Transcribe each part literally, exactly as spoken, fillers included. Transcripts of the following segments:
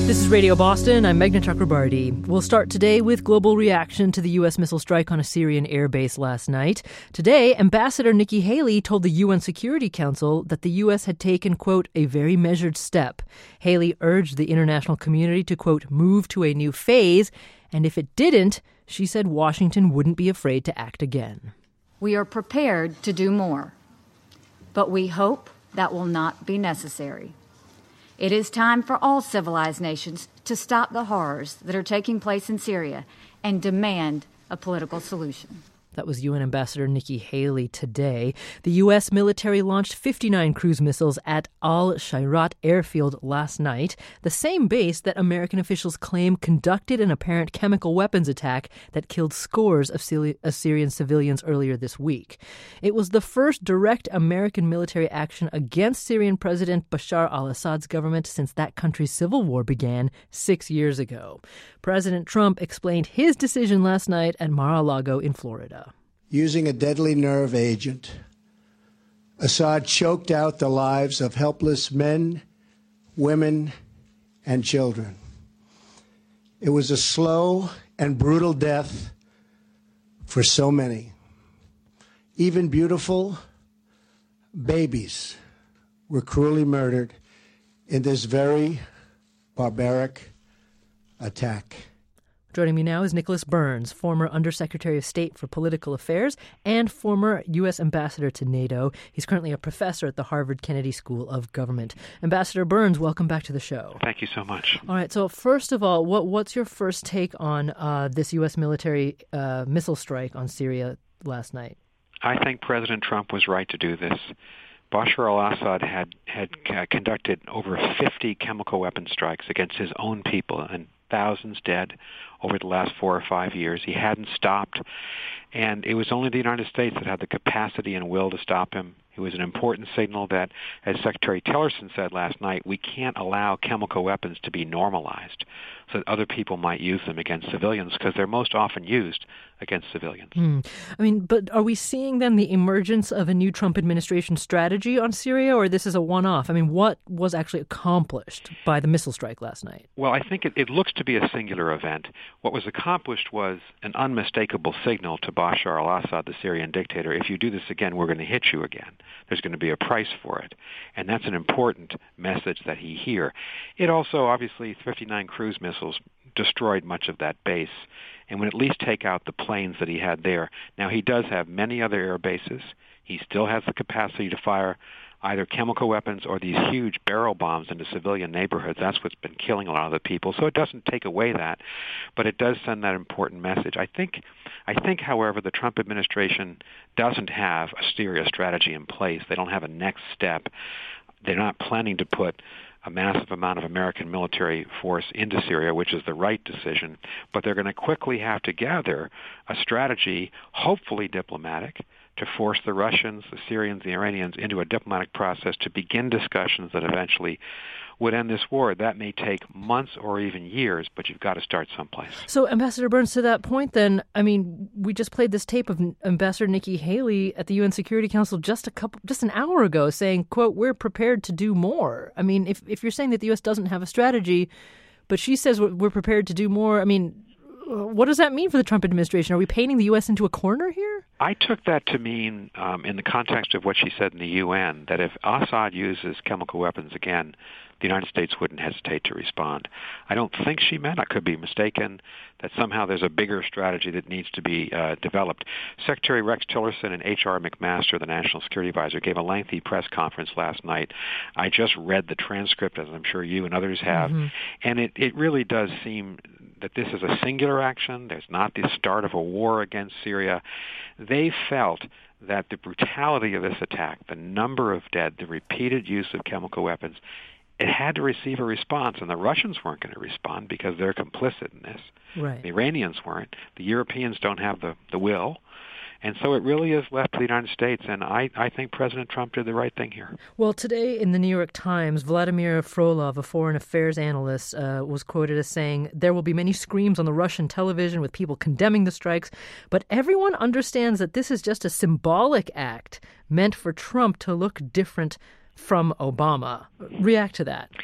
This is Radio Boston. I'm Meghna Chakrabarti. We'll start today with global reaction to the U S missile strike on a Syrian airbase last night. Today, Ambassador Nikki Haley told the U N Security Council that the U S had taken, quote, a very measured step. Haley urged the international community to, quote, move to a new phase, and if it didn't, she said Washington wouldn't be afraid to act again. We are prepared to do more, but we hope that will not be necessary. It is time for all civilized nations to stop the horrors that are taking place in Syria and demand a political solution. That was U N Ambassador Nikki Haley today. The U S military launched fifty-nine cruise missiles at Al-Shayrat airfield last night, the same base that American officials claim conducted an apparent chemical weapons attack that killed scores of Syrian civilians earlier this week. It was the first direct American military action against Syrian President Bashar al-Assad's government since that country's civil war began six years ago. President Trump explained his decision last night at Mar-a-Lago in Florida. Using a deadly nerve agent, Assad choked out the lives of helpless men, women, and children. It was a slow and brutal death for so many. Even beautiful babies were cruelly murdered in this very barbaric attack. Joining me now is Nicholas Burns, former Undersecretary of State for Political Affairs and former U S ambassador to NATO. He's currently a professor at the Harvard Kennedy School of Government. Ambassador Burns, welcome back to the show. Thank you so much. All right, so first of all, what, what's your first take on uh, this U S military uh, missile strike on Syria last night? I think President Trump was right to do this. Bashar al-Assad had, had uh, conducted over fifty chemical weapon strikes against his own people, and thousands dead over the last four or five years. He hadn't stopped, and it was only the United States that had the capacity and will to stop him. It was an important signal that, as Secretary Tillerson said last night, we can't allow chemical weapons to be normalized so that other people might use them against civilians, because they're most often used against civilians. Mm. I mean, but are we seeing then the emergence of a new Trump administration strategy on Syria, or this is a one-off? I mean, what was actually accomplished by the missile strike last night? Well, I think it, it looks to be a singular event. What was accomplished was an unmistakable signal to Bashar al-Assad, the Syrian dictator: if you do this again, we're going to hit you again. There's going to be a price for it. And that's an important message that he hear. It also, obviously, fifty-nine cruise missiles destroyed much of that base and would at least take out the planes that he had there. Now, he does have many other air bases. He still has the capacity to fire either chemical weapons or these huge barrel bombs into civilian neighborhoods. That's what's been killing a lot of the people. So it doesn't take away that, but it does send that important message. I think, I think, however, the Trump administration doesn't have a Syria strategy in place. They don't have a next step. They're not planning to put a massive amount of American military force into Syria, which is the right decision, but they're going to quickly have to gather a strategy, hopefully diplomatic, to force the Russians, the Syrians, the Iranians into a diplomatic process to begin discussions that eventually would end this war. That may take months or even years, but you've got to start someplace. So, Ambassador Burns, to that point then, I mean, we just played this tape of Ambassador Nikki Haley at the U N Security Council just a couple, just an hour ago saying, quote, we're prepared to do more. I mean, if, if you're saying that the U S doesn't have a strategy, but she says we're, we're prepared to do more, I mean, what does that mean for the Trump administration? Are we painting the U S into a corner here? I took that to mean, um, in the context of what she said in the U N, that if Assad uses chemical weapons again, the United States wouldn't hesitate to respond. I don't think she meant, I could be mistaken, that somehow there's a bigger strategy that needs to be uh, developed. Secretary Rex Tillerson and H R McMaster, the National Security Advisor, gave a lengthy press conference last night. I just read the transcript, as I'm sure you and others have, mm-hmm. and it, it really does seem that this is a singular action. There's not the start of a war against Syria. They felt that the brutality of this attack, the number of dead, the repeated use of chemical weapons, it had to receive a response, and the Russians weren't going to respond because they're complicit in this. Right. The Iranians weren't. The Europeans don't have the, the will. And so it really is left to the United States, and I, I think President Trump did the right thing here. Well, today in the New York Times, Vladimir Frolov, a foreign affairs analyst, uh, was quoted as saying, there will be many screams on the Russian television with people condemning the strikes, but everyone understands that this is just a symbolic act meant for Trump to look different from Obama. React to that.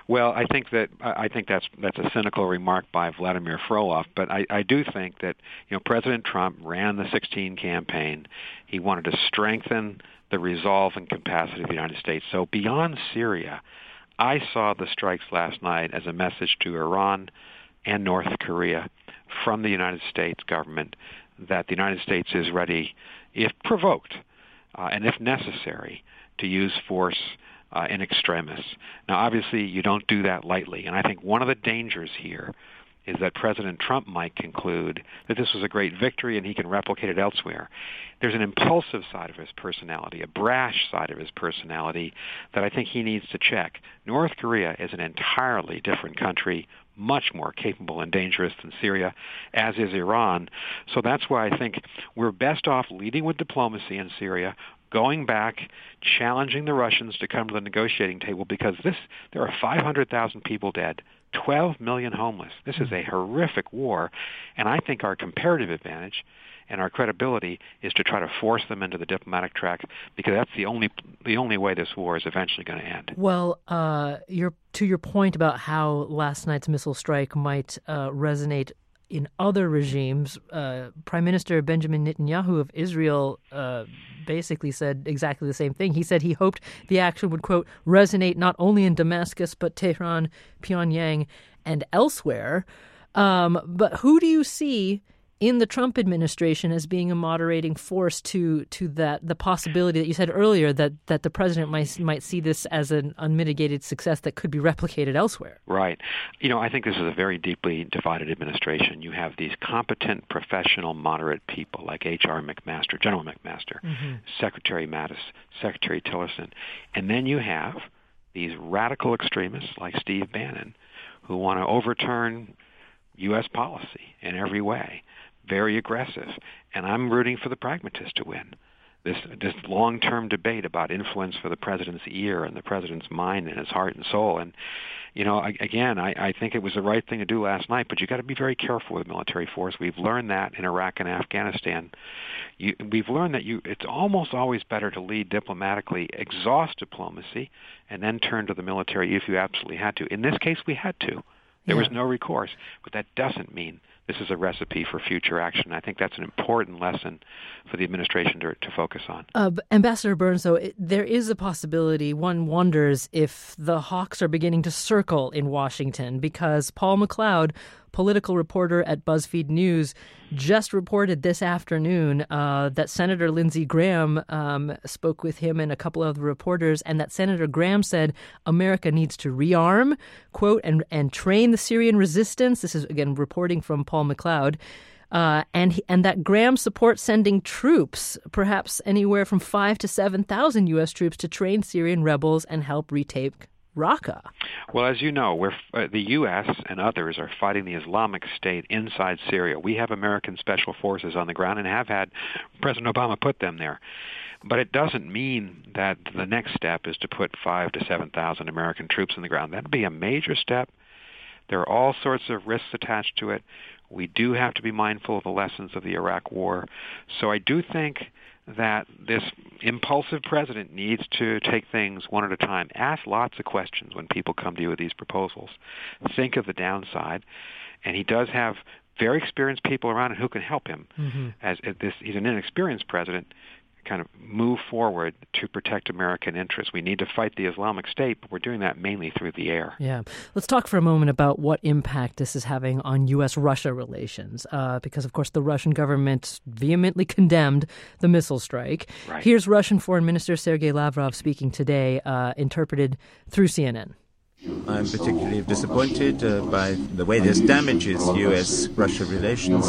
Well, I think that I think that's that's a cynical remark by Vladimir Frolov, but I, I do think that you know President Trump ran the sixteen campaign. He wanted to strengthen the resolve and capacity of the United States. So beyond Syria, I saw the strikes last night as a message to Iran and North Korea from the United States government that the United States is ready, if provoked uh, and if necessary, to use force uh, in extremis. Now, obviously, you don't do that lightly, and I think one of the dangers here is that President Trump might conclude that this was a great victory and he can replicate it elsewhere. There's an impulsive side of his personality, a brash side of his personality that I think he needs to check. North Korea is an entirely different country, much more capable and dangerous than Syria, as is Iran. So that's why I think we're best off leading with diplomacy in Syria, going back, challenging the Russians to come to the negotiating table, because this there are five hundred thousand people dead, twelve million homeless. This is a horrific war, and I think our comparative advantage and our credibility is to try to force them into the diplomatic track, because that's the only the only way this war is eventually going to end. Well, uh, your, to your point about how last night's missile strike might uh, resonate in other regimes, uh, Prime Minister Benjamin Netanyahu of Israel uh, basically said exactly the same thing. He said he hoped the action would, quote, resonate not only in Damascus, but Tehran, Pyongyang, and elsewhere. Um, but who do you see in the Trump administration as being a moderating force to to that the possibility that you said earlier that, that the president might might see this as an unmitigated success that could be replicated elsewhere? Right. You know, I think this is a very deeply divided administration. You have these competent, professional, moderate people like H R McMaster, General McMaster, mm-hmm. Secretary Mattis, Secretary Tillerson, and then you have these radical extremists like Steve Bannon who want to overturn U S policy in every way. Very aggressive, and I'm rooting for the pragmatists to win. This this long-term debate about influence for the president's ear and the president's mind and his heart and soul. And, you know, I, again, I, I think it was the right thing to do last night, but you got to be very careful with military force. We've learned that in Iraq and Afghanistan. You, we've learned that you it's almost always better to lead diplomatically, exhaust diplomacy, and then turn to the military if you absolutely had to. In this case, we had to. There yeah. was no recourse, but that doesn't mean this is a recipe for future action. I think that's an important lesson for the administration to, to focus on. Uh, Ambassador Burns, though, it, there is a possibility. One wonders if the hawks are beginning to circle in Washington, because Paul McLeod, political reporter at BuzzFeed News, just reported this afternoon uh, that Senator Lindsey Graham um, spoke with him and a couple of the reporters, and that Senator Graham said America needs to rearm, quote, and, and train the Syrian resistance. This is, again, reporting from Paul McLeod. Uh, and he, and that Graham supports sending troops, perhaps anywhere from five to seven thousand U S troops, to train Syrian rebels and help retake Raqqa. Well, as you know, we're, uh, the U S and others are fighting the Islamic State inside Syria. We have American special forces on the ground and have had President Obama put them there. But it doesn't mean that the next step is to put five to seven thousand American troops on the ground. That would be a major step. There are all sorts of risks attached to it. We do have to be mindful of the lessons of the Iraq War. So I do think that this impulsive president needs to take things one at a time. Ask lots of questions when people come to you with these proposals. Think of the downside. And he does have very experienced people around who can help him. Mm-hmm. As this, he's an inexperienced president, kind of move forward to protect American interests. We need to fight the Islamic State, but we're doing that mainly through the air. Yeah. Let's talk for a moment about what impact this is having on U S Russia relations, uh, because, of course, the Russian government vehemently condemned the missile strike. Right. Here's Russian Foreign Minister Sergei Lavrov speaking today, uh, interpreted through C N N. I'm particularly disappointed uh, by the way this damages U S Russia relations.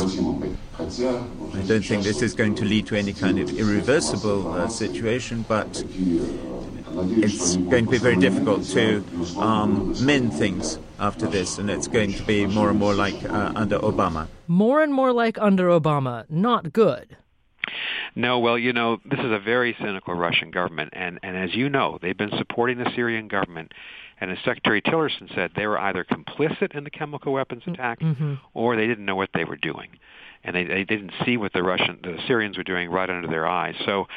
I don't think this is going to lead to any kind of irreversible uh, situation, but it's going to be very difficult to um, mend things after this, and it's going to be more and more like uh, under Obama. More and more like under Obama. Not good. No, well, you know, this is a very cynical Russian government, and, and as you know, they've been supporting the Syrian government. And as Secretary Tillerson said, they were either complicit in the chemical weapons attack, mm-hmm. or they didn't know what they were doing, and they, they didn't see what the Russian, the Syrians were doing right under their eyes. So,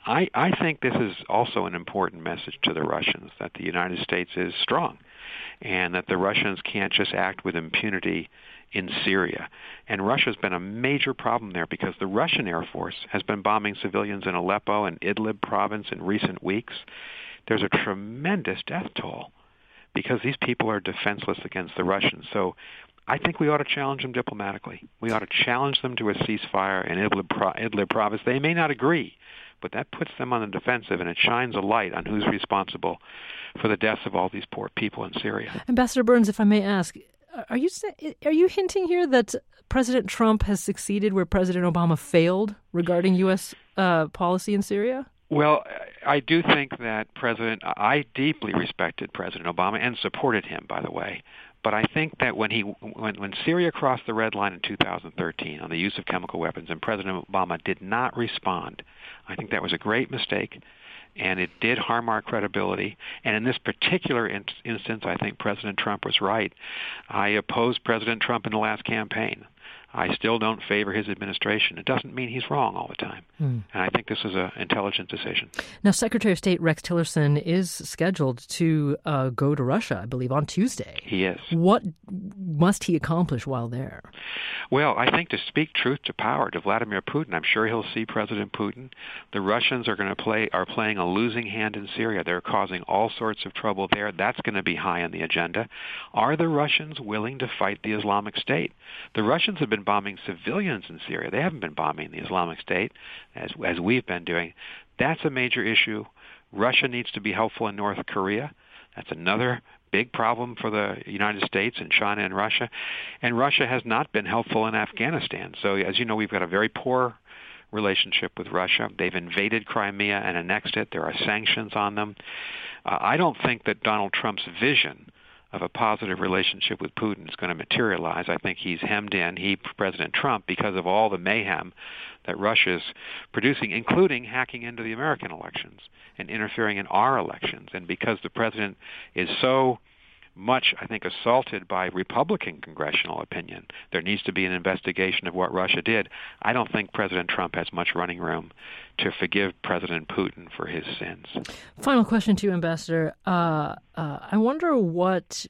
I, I think this is also an important message to the Russians, that the United States is strong and that the Russians can't just act with impunity in Syria. And Russia's been a major problem there because the Russian Air Force has been bombing civilians in Aleppo and Idlib province in recent weeks. There's a tremendous death toll because these people are defenseless against the Russians. So I think we ought to challenge them diplomatically. We ought to challenge them to a ceasefire in Idlib, Idlib province. They may not agree, but that puts them on the defensive, and it shines a light on who's responsible for the deaths of all these poor people in Syria. Ambassador Burns, if I may ask, are you are you hinting here that President Trump has succeeded where President Obama failed regarding U S uh, policy in Syria? Well, I do think that President, I deeply respected President Obama and supported him, by the way. But I think that when he when, when Syria crossed the red line in two thousand thirteen on the use of chemical weapons and President Obama did not respond, I think that was a great mistake, and it did harm our credibility. And in this particular in- instance, I think President Trump was right. I opposed President Trump in the last campaign. I still don't favor his administration. It doesn't mean he's wrong all the time. Hmm. And I think this was an intelligent decision. Now, Secretary of State Rex Tillerson is scheduled to uh, go to Russia, I believe, on Tuesday. He is. What must he accomplish while there? Well, I think to speak truth to power to Vladimir Putin, I'm sure he'll see President Putin. The Russians are going to play are playing a losing hand in Syria. They're causing all sorts of trouble there. That's going to be high on the agenda. Are the Russians willing to fight the Islamic State? The Russians have been bombing civilians in Syria. They haven't been bombing the Islamic State as as we've been doing. That's a major issue. Russia needs to be helpful in North Korea. That's another big problem for the United States and China and Russia. And Russia has not been helpful in Afghanistan. So as you know, we've got a very poor relationship with Russia. They've invaded Crimea and annexed it. There are sanctions on them. Uh, I don't think that Donald Trump's vision of a positive relationship with Putin is going to materialize. I think he's hemmed in, he, President Trump, because of all the mayhem that Russia's producing, including hacking into the American elections and interfering in our elections. And because the president is so much, I think, assaulted by Republican congressional opinion, there needs to be an investigation of what Russia did. I don't think President Trump has much running room to forgive President Putin for his sins. Final question to you, Ambassador. Uh, uh, I wonder what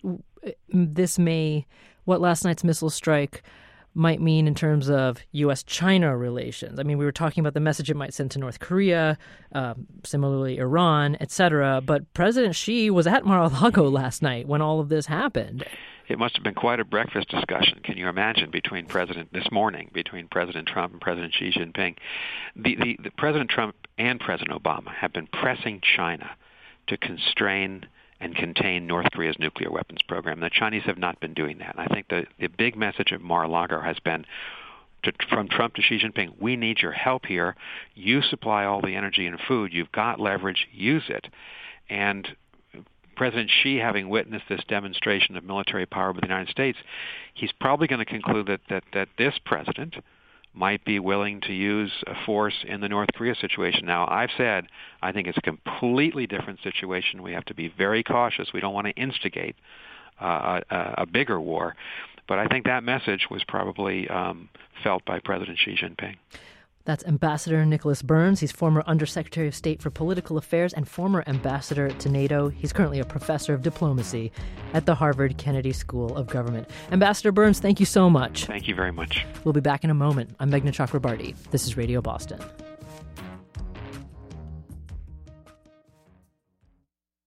this may, what last night's missile strike might mean in terms of U S China relations. I mean, we were talking about the message it might send to North Korea, uh, similarly Iran, et cetera. But President Xi was at Mar-a-Lago last night when all of this happened. It must have been quite a breakfast discussion. Can you imagine between President this morning between President Trump and President Xi Jinping? The, the, the President Trump and President Obama have been pressing China to constrain and contain North Korea's nuclear weapons program. The Chinese have not been doing that. And I think the, the big message of Mar-a-Lago has been to, from Trump to Xi Jinping, we need your help here. You supply all the energy and food. You've got leverage. Use it. And President Xi, having witnessed this demonstration of military power by the United States, he's probably going to conclude that, that, that this president might be willing to use a force in the North Korea situation. Now, I've said I think it's a completely different situation. We have to be very cautious. We don't want to instigate uh, a, a bigger war. But I think that message was probably um, felt by President Xi Jinping. That's Ambassador Nicholas Burns. He's former Undersecretary of State for Political Affairs and former ambassador to NATO. He's currently a professor of diplomacy at the Harvard Kennedy School of Government. Ambassador Burns, thank you so much. Thank you very much. We'll be back in a moment. I'm Meghna Chakrabarti. This is Radio Boston.